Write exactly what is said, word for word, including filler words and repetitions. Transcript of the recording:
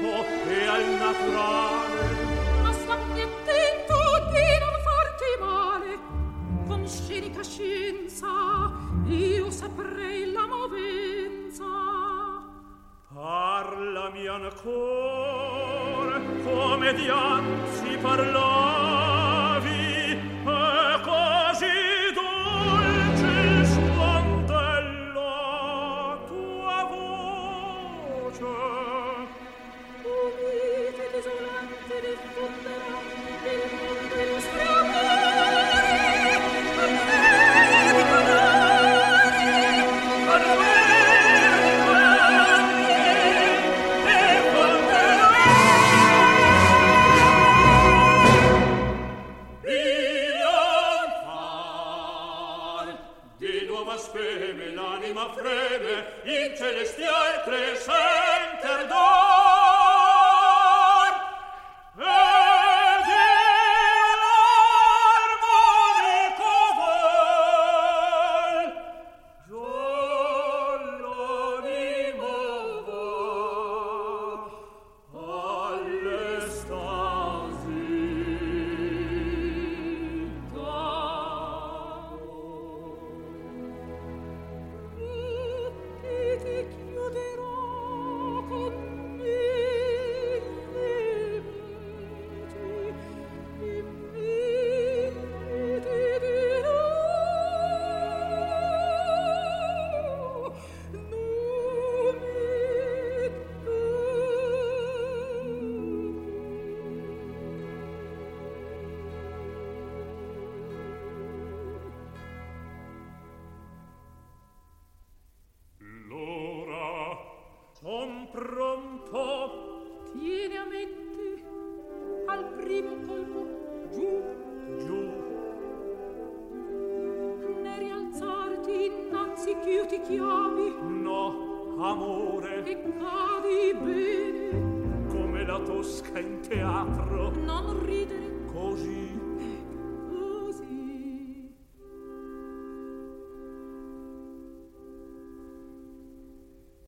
l'istinto e al naturale. Ma stammi attento di non farti male, con scenica scienza io saprei la movenza. Parlami ancora come dianzi parlavi, e così dolce il suon della tua voce. Unite desolante diffonderà il mondo i nostri amori, amore di colori, amore. Speme l'anima freme in celestial crescenter d'or, ed in armonico vel già l'anima va all'estasi ti chiuderò con mille viti, in mille ti dirò l'ora son pronto. tieni a mente al primo colpo giù, Giù, né rialzarti innanzi ch'io ti chiami, no, amore, e cadi bene, come la tosca in teatro, non ridere, così